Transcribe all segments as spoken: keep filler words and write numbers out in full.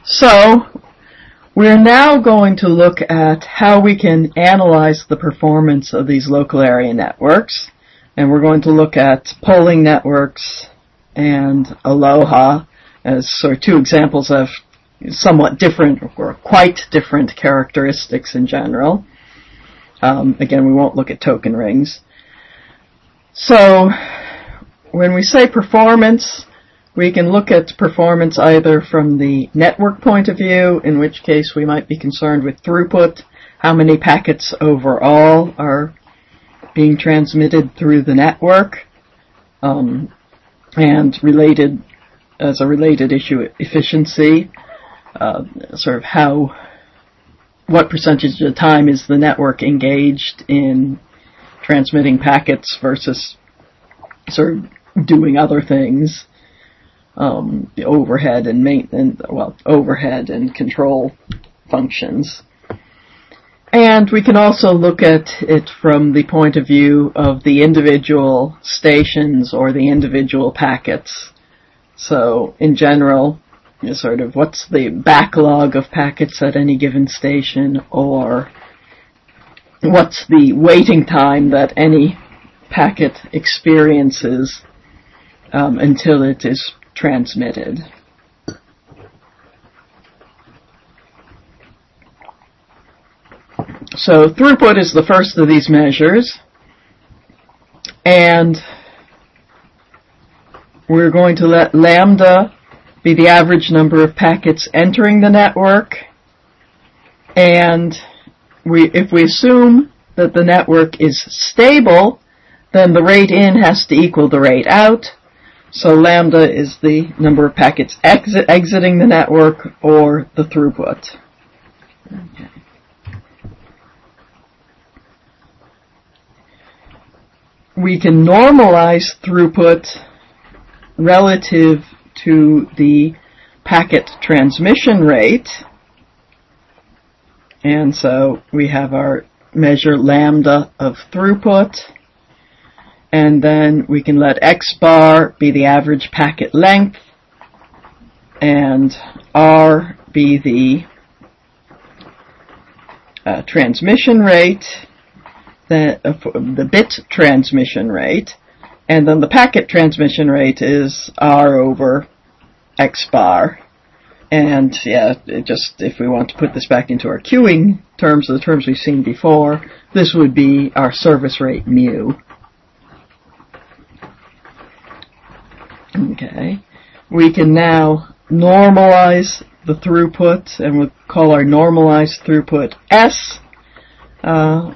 So, we're now going to look at how we can analyze the performance of these local area networks. And we're going to look at polling networks and Aloha as sort of two examples of somewhat different or quite different characteristics in general. Um, again, we won't look at token rings. So, when we say performance, we can look at performance either from the network point of view, in which case we might be concerned with throughput, how many packets overall are being transmitted through the network, um, and related, as a related issue, efficiency, uh, sort of how, what percentage of the time is the network engaged in transmitting packets versus sort of doing other things. Um, the overhead and maintenance, well, overhead and control functions. And we can also look at it from the point of view of the individual stations or the individual packets. So, in general, you know, sort of what's the backlog of packets at any given station, or what's the waiting time that any packet experiences um, until it is transmitted. So throughput is the first of these measures, and we're going to let lambda be the average number of packets entering the network, and we, if we assume that the network is stable, then the rate in has to equal the rate out. So lambda is the number of packets exit, exiting the network, or the throughput. Okay. We can normalize throughput relative to the packet transmission rate. And so we have our measure lambda of throughput. And then we can let x bar be the average packet length, and r be the uh, transmission rate, the, uh, the bit transmission rate, and then the packet transmission rate is r over x bar. And yeah, it just if we want to put this back into our queuing terms, the terms we've seen before, this would be our service rate mu. Okay, we can now normalize the throughput, and we'll call our normalized throughput S uh,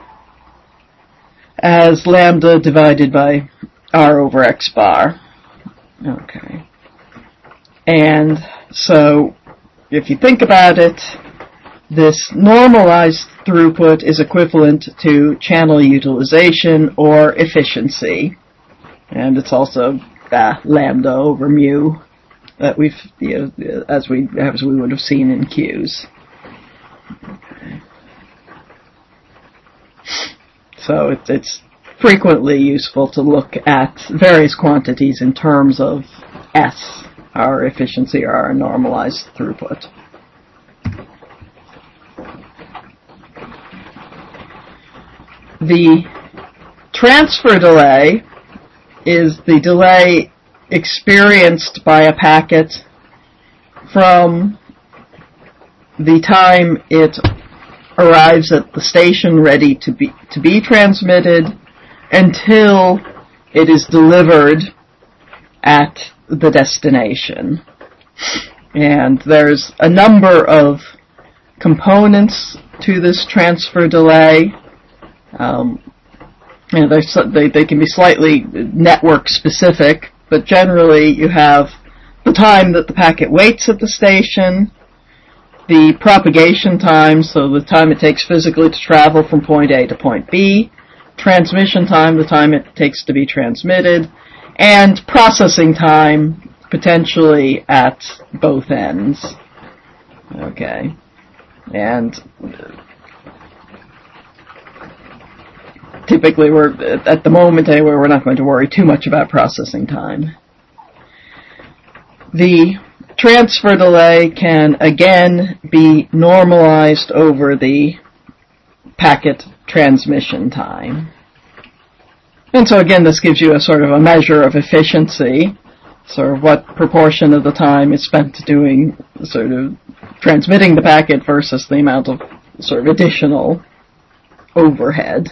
as lambda divided by r over x bar. Okay, and so if you think about it, this normalized throughput is equivalent to channel utilization or efficiency, and it's also Uh, lambda over mu that we've, you know, as we as we would have seen in queues. Okay. So it's it's frequently useful to look at various quantities in terms of S, our efficiency or our normalized throughput. The transfer delay is the delay experienced by a packet from the time it arrives at the station ready to be to be transmitted until it is delivered at the destination. And there's a number of components to this transfer delay. Um, You know, they, they can be slightly network specific, but generally you have the time that the packet waits at the station, the propagation time, so the time it takes physically to travel from point A to point B, transmission time, the time it takes to be transmitted, and processing time, potentially at both ends. Okay. And typically, we're at the moment anyway, we're not going to worry too much about processing time. The transfer delay can again be normalized over the packet transmission time. And so again, this gives you a sort of a measure of efficiency, sort of what proportion of the time is spent doing sort of transmitting the packet versus the amount of sort of additional overhead.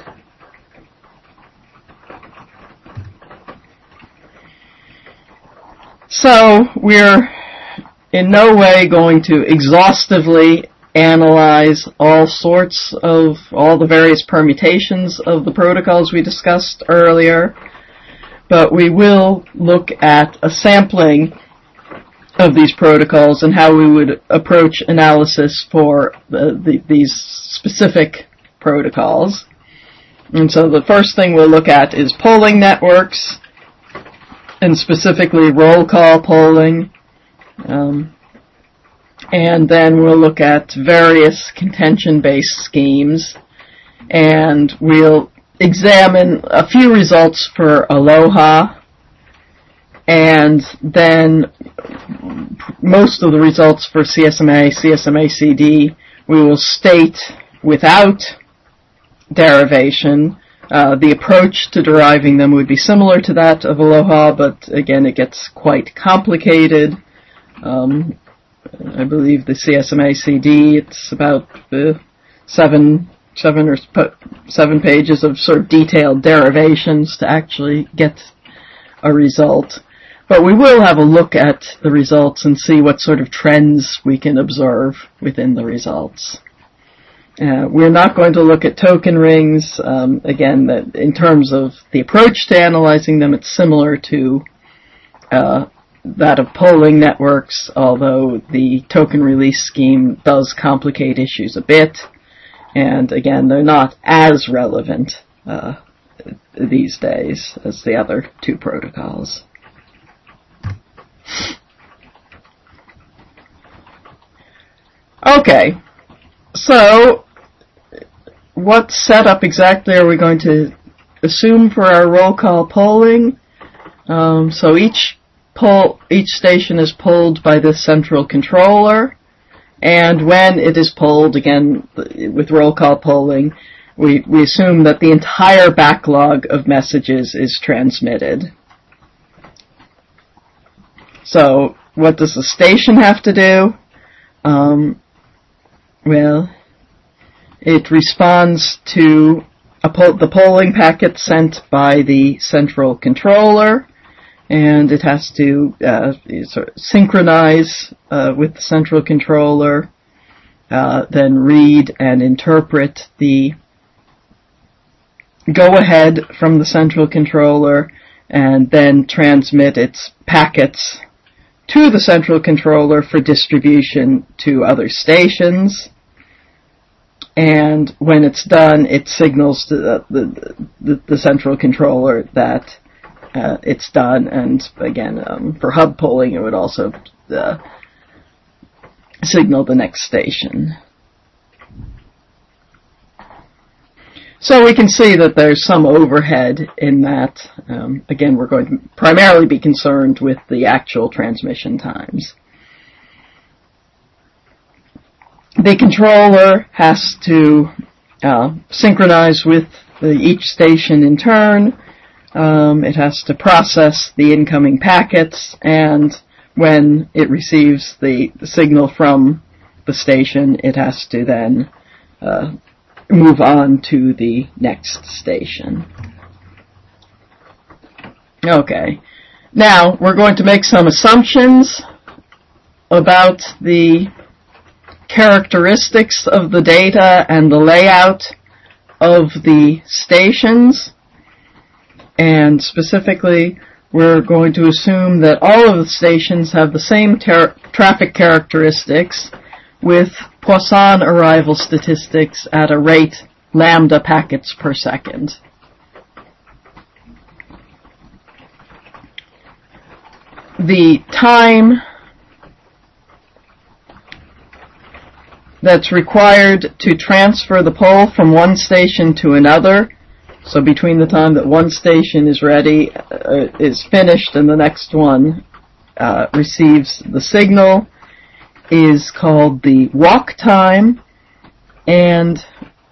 So we're in no way going to exhaustively analyze all sorts of, all the various permutations of the protocols we discussed earlier, but we will look at a sampling of these protocols and how we would approach analysis for the, the, these specific protocols. And so the first thing we'll look at is polling networks, and specifically roll call polling. Um, and then we'll look at various contention-based schemes, and we'll examine a few results for Aloha, and then most of the results for C S M A, C S M A C D, we will state without derivation. Uh, the approach to deriving them would be similar to that of Aloha, but again, it gets quite complicated. Um, I believe the C S M A C D, it's about uh, seven, seven or sp- seven pages of sort of detailed derivations to actually get a result. But we will have a look at the results and see what sort of trends we can observe within the results. Uh, we're not going to look at token rings. Um, again, that in terms of the approach to analyzing them, it's similar to uh, that of polling networks, although the token release scheme does complicate issues a bit. And again, they're not as relevant uh, these days as the other two protocols. Okay, so what setup exactly are we going to assume for our roll call polling? Um, so each poll, each station is polled by the central controller, and when it is polled, again with roll call polling, we, we assume that the entire backlog of messages is transmitted. So what does the station have to do? Um, well, it responds to a po- the polling packet sent by the central controller, and it has to uh, sort of synchronize uh, with the central controller, uh, then read and interpret the go-ahead from the central controller, and then transmit its packets to the central controller for distribution to other stations. And when it's done, it signals to the, the, the, the central controller that uh, it's done. And again, um, for hub polling, it would also uh, signal the next station. So we can see that there's some overhead in that. Um, again, we're going to primarily be concerned with the actual transmission times. The controller has to uh, synchronize with the, each station in turn. Um, it has to process the incoming packets, and when it receives the, the signal from the station, it has to then uh, move on to the next station. Okay. Now, we're going to make some assumptions about the characteristics of the data and the layout of the stations. And specifically, we're going to assume that all of the stations have the same ter- traffic characteristics with Poisson arrival statistics at a rate lambda packets per second. The time that's required to transfer the poll from one station to another, so between the time that one station is ready, uh, is finished, and the next one uh, receives the signal is called the walk time, and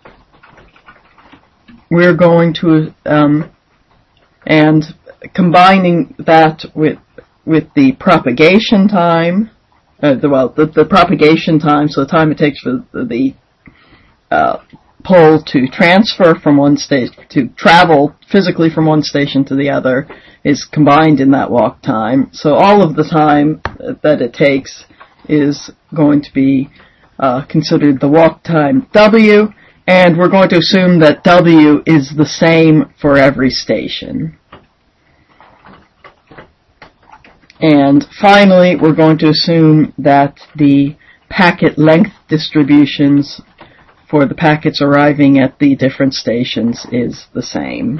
we're going to, um, and combining that with with the propagation time, uh, the, well, the, the propagation time, so the time it takes for the, the uh, pole to transfer from one station, to travel physically from one station to the other, is combined in that walk time. So all of the time that it takes is going to be uh, considered the walk time W, and we're going to assume that W is the same for every station. And finally, we're going to assume that the packet length distributions for the packets arriving at the different stations is the same.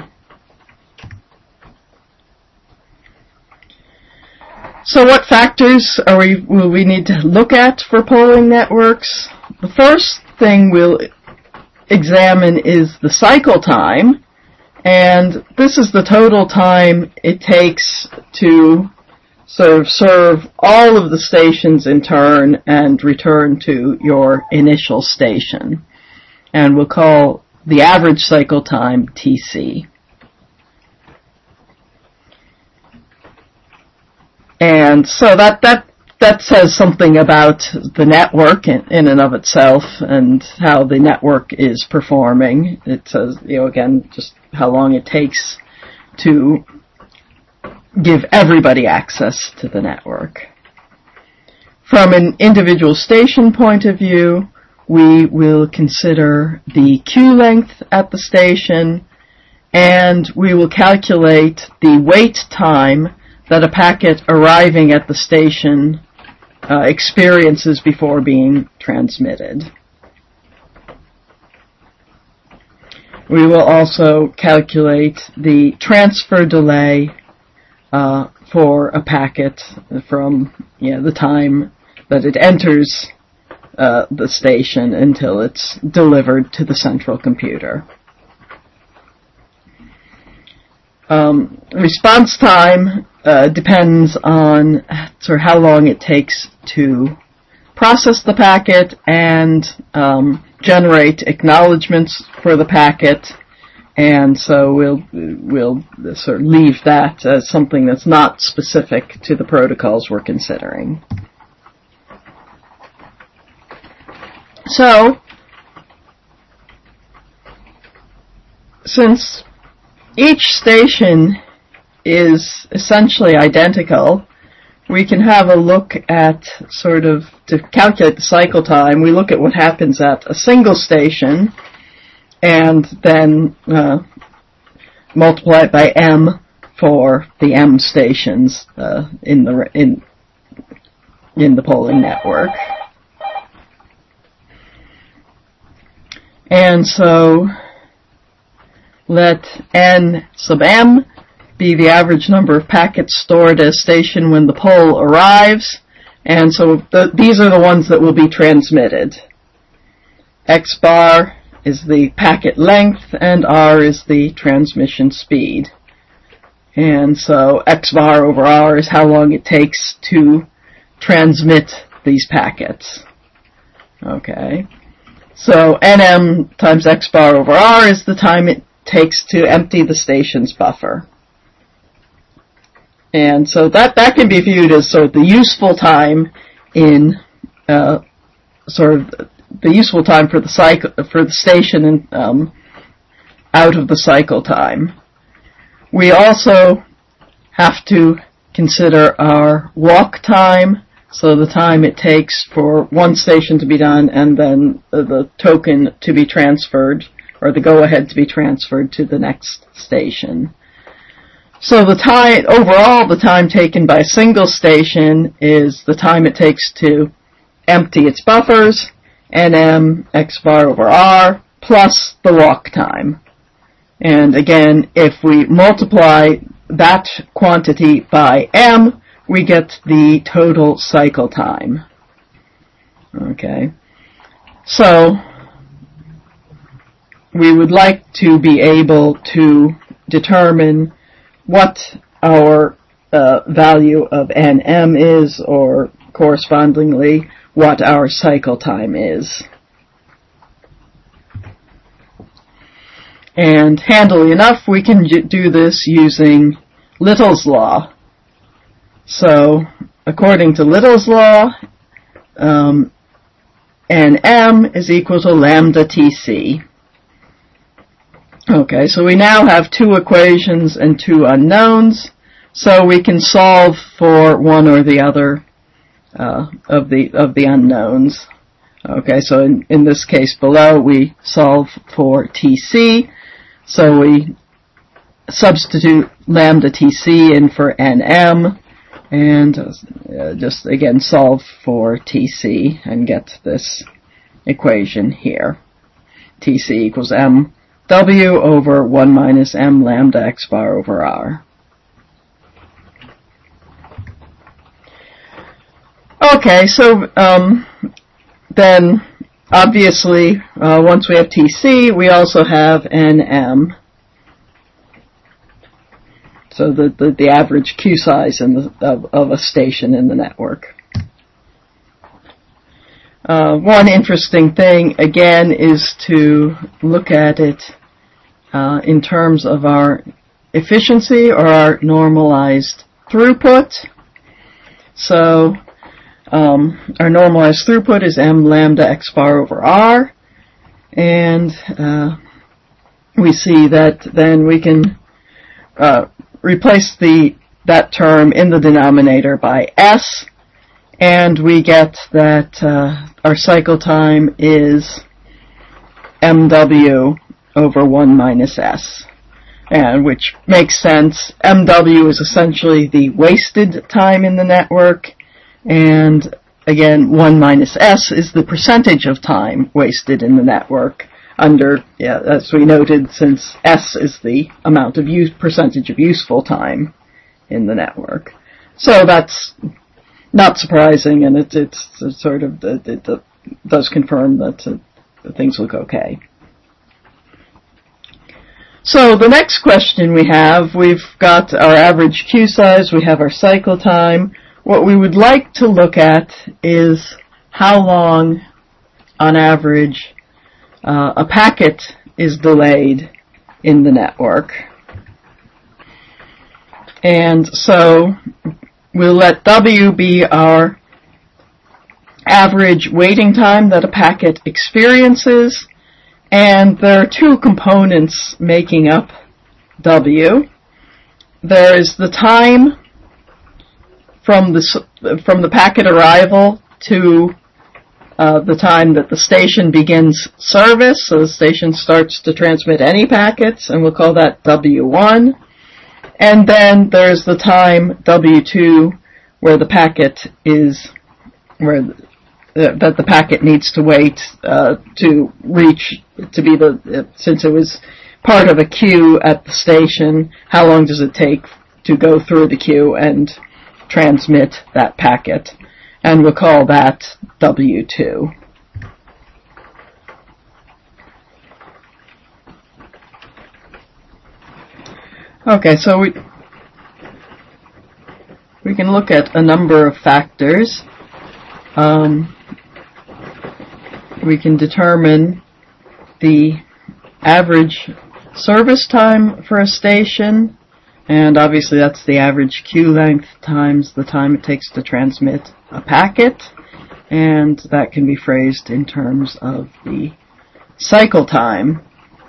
So what factors are we, will we need to look at for polling networks? The first thing we'll examine is the cycle time, and this is the total time it takes to sort of serve all of the stations in turn and return to your initial station. And we'll call the average cycle time T C. And so that, that, that says something about the network in, in and of itself and how the network is performing. It says, you know, again, just how long it takes to give everybody access to the network. From an individual station point of view, we will consider the queue length at the station, and we will calculate the wait time that a packet arriving at the station uh, experiences before being transmitted. We will also calculate the transfer delay uh, for a packet from you know, the time that it enters uh, the station until it's delivered to the central computer. Um, response time uh, depends on sort of how long it takes to process the packet and um, generate acknowledgments for the packet, and so we'll we'll sort of leave that as something that's not specific to the protocols we're considering. So, since each station is essentially identical, we can have a look at sort of, to calculate the cycle time, we look at what happens at a single station and then uh, multiply it by m for the m stations uh, in the in in the polling network. And so let n sub m be the average number of packets stored at a station when the poll arrives, and so the, these are the ones that will be transmitted. X bar is the packet length, and r is the transmission speed. And so X bar over r is how long it takes to transmit these packets. Okay. So nm times X bar over r is the time it takes to empty the station's buffer. And so that, that can be viewed as sort of the useful time in, uh, sort of the useful time for the cycle, for the station and, um, out of the cycle time. We also have to consider our walk time, so the time it takes for one station to be done and then uh, the token to be transferred, or the go-ahead to be transferred to the next station. So the time, overall, the time taken by a single station is the time it takes to empty its buffers, nm X bar over r, plus the walk time. And again, if we multiply that quantity by m, we get the total cycle time. Okay. So, we would like to be able to determine what our uh, value of N M is, or correspondingly what our cycle time is. And handily enough, we can do this using Little's law. So, according to Little's law, um, N M is equal to lambda T C. Okay, so we now have two equations and two unknowns, so we can solve for one or the other uh, of the of the unknowns. Okay, so in, in this case below, we solve for T C, so we substitute lambda T C in for N M, and uh, just again solve for T C and get this equation here. T C equals M W over one minus M lambda x bar over R. Okay, so um, then obviously uh, once we have T C, we also have N M. So the, the, the average queue size in the, of, of a station in the network. Uh, one interesting thing, again, is to look at it uh, in terms of our efficiency or our normalized throughput. So um, our normalized throughput is M lambda x bar over R, and uh, we see that then we can uh, replace the that term in the denominator by S, and we get that uh, our cycle time is M W over one minus S, and which makes sense. M W is essentially the wasted time in the network, and again, one minus S is the percentage of time wasted in the network under, yeah, as we noted, since S is the amount of use, percentage of useful time in the network. So that's not surprising, and it, it's, it's sort of, it, it, it does confirm that uh, things look okay. So the next question we have, we've got our average queue size, we have our cycle time. What we would like to look at is how long, on average, uh, a packet is delayed in the network. And so we'll let W be our average waiting time that a packet experiences, and there are two components making up W. There is the time from the from the packet arrival to uh, the time that the station begins service, so the station starts to transmit any packets, and we'll call that W one. And then there's the time W two where the packet is where the, that the packet needs to wait uh, to reach to be the since it was part of a queue at the station. How long does it take to go through the queue and transmit that packet? And we'll call that W two. Okay, so we we can look at a number of factors. Um, we can determine the average service time for a station, and obviously that's the average queue length times the time it takes to transmit a packet, and that can be phrased in terms of the cycle time.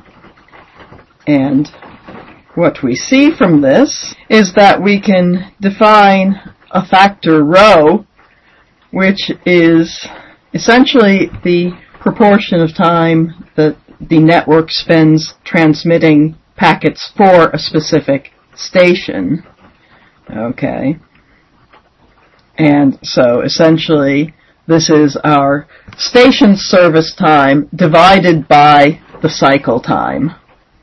And what we see from this is that we can define a factor rho, which is essentially the proportion of time that the network spends transmitting packets for a specific station. Okay. And so essentially this is our station service time divided by the cycle time.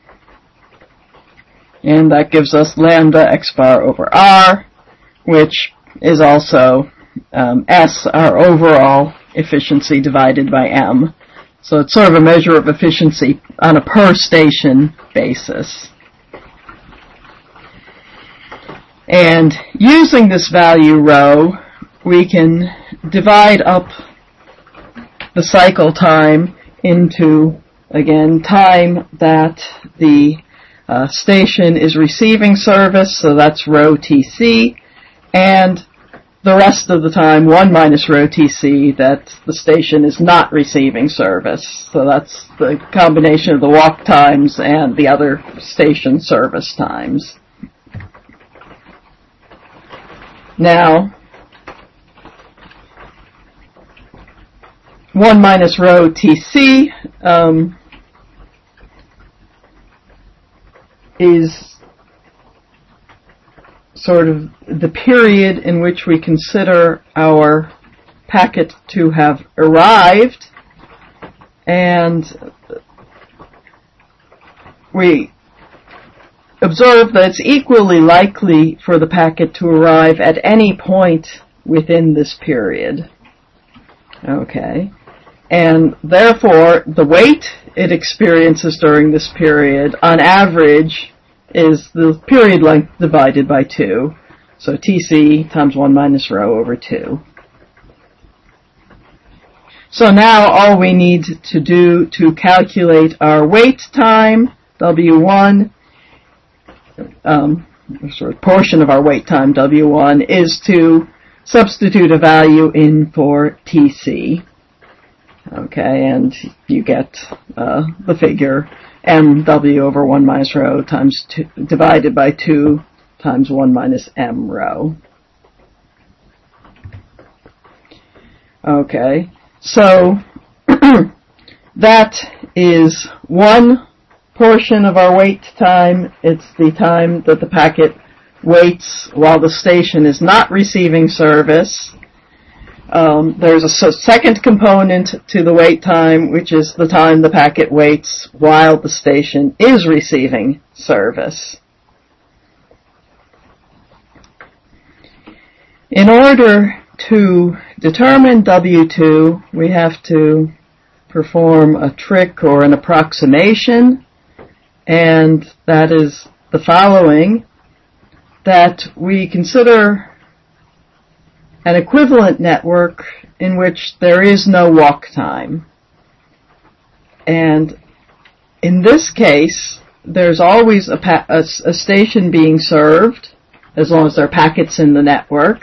And that gives us lambda x bar over R, which is also um, S, our overall efficiency divided by M. So it's sort of a measure of efficiency on a per station basis. And using this value rho, we can divide up the cycle time into, again, time that the uh, station is receiving service, so that's rho T C, and the rest of the time, one minus rho T C, that the station is not receiving service. So that's the combination of the walk times and the other station service times. Now, one minus rho T C um, is sort of the period in which we consider our packet to have arrived, and we observe that it's equally likely for the packet to arrive at any point within this period. Okay. And therefore, the wait it experiences during this period, on average, is the period length divided by two. So T C times one minus rho over two. So now all we need to do to calculate our wait time, W one, um, sort of portion of our wait time, W one, is to substitute a value in for T C. Okay, and you get uh, the figure M W over one minus rho times two, divided by two times one minus M rho. Okay, so that is one portion of our wait time. It's the time that the packet waits while the station is not receiving service. Um, there's a second component to the wait time, which is the time the packet waits while the station is receiving service. In order to determine W two, we have to perform a trick or an approximation, and that is the following, that we consider an equivalent network in which there is no walk time. And in this case, there's always a, pa- a, a station being served, as long as there are packets in the network.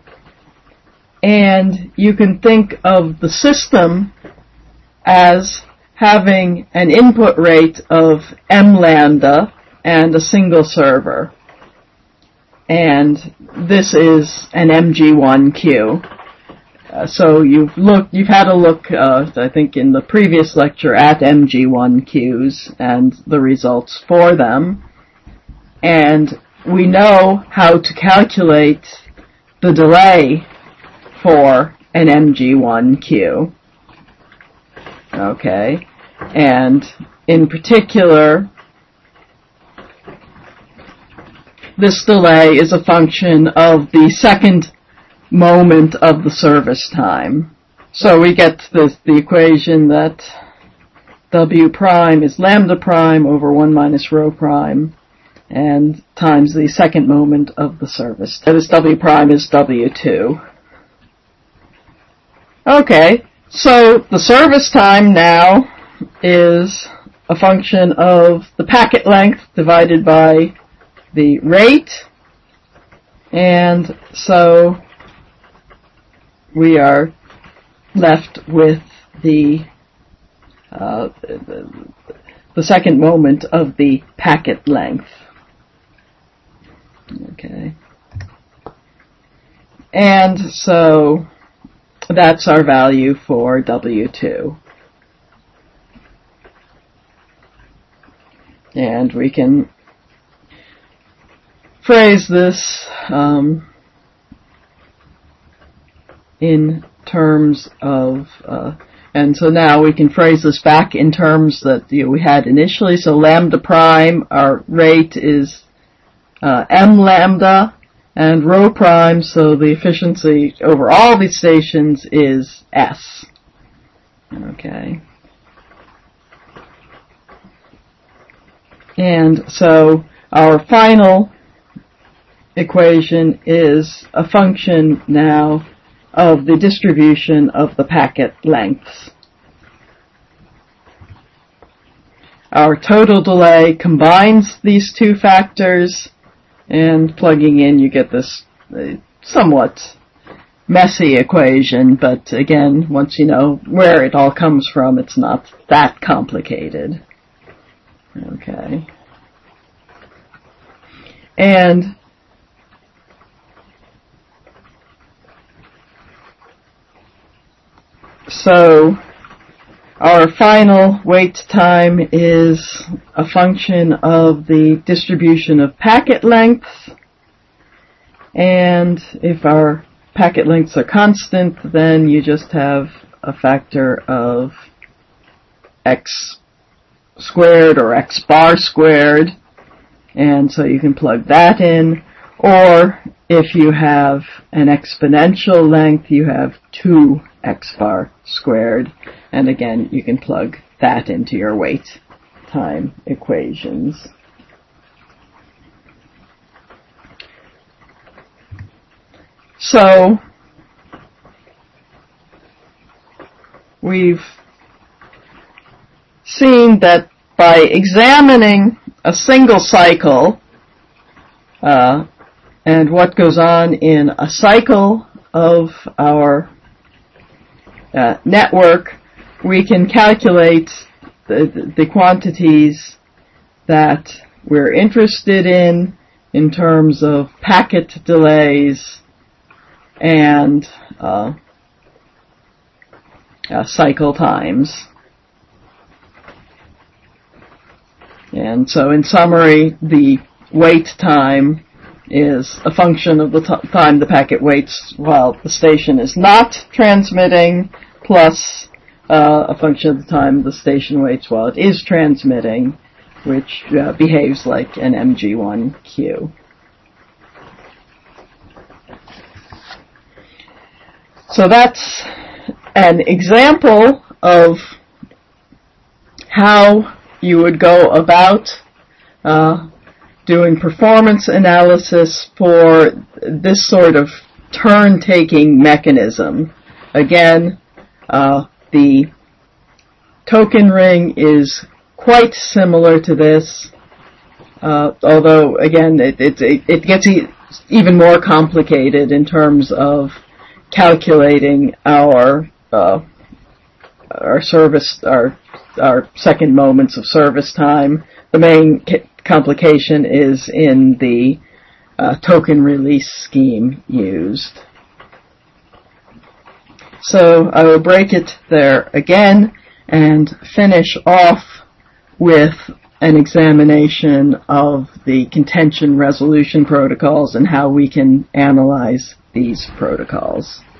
And you can think of the system as having an input rate of m lambda and a single server. And this is an M G one queue. Uh, so you've looked, you've had a look, uh, I think in the previous lecture, at M G one queues and the results for them. And we know how to calculate the delay for an M G one queue. Okay. And in particular, this delay is a function of the second moment of the service time. So we get this, the equation that W prime is lambda prime over one minus rho prime, and times the second moment of the service. That is, W prime is W two. Okay, so the service time now is a function of the packet length divided by the rate, and so we are left with the, uh, the the second moment of the packet length. Okay, and so that's our value for W two. And we can phrase this um, in terms of, uh, and so now we can phrase this back in terms that you know, we had initially. So lambda prime, our rate is uh, m lambda, and rho prime, so the efficiency over all these stations is S. Okay. And so our final equation is a function now of the distribution of the packet lengths. Our total delay combines these two factors, and plugging in you get this uh, somewhat messy equation, but again, once you know where it all comes from, it's not that complicated. Okay. And so our final wait time is a function of the distribution of packet lengths, and if our packet lengths are constant, then you just have a factor of x squared or x bar squared, and so you can plug that in. Or if you have an exponential length, you have two x bar squared, and again you can plug that into your wait time equations. So we've seen that by examining a single cycle uh, and what goes on in a cycle of our uh, network, we can calculate the, the quantities that we're interested in in terms of packet delays and uh, uh, cycle times. And so in summary, the wait time is a function of the t- time the packet waits while the station is not transmitting, plus uh, a function of the time the station waits while it is transmitting, which uh, behaves like an M G one queue. So that's an example of how you would go about uh, doing performance analysis for this sort of turn-taking mechanism. Again, uh, the token ring is quite similar to this, uh, although, again, it, it, it gets e- even more complicated in terms of calculating our uh, our service, our our second moments of service time. The main ca- complication is in the uh, token release scheme used. So I will break it there again and finish off with an examination of the contention resolution protocols and how we can analyze these protocols.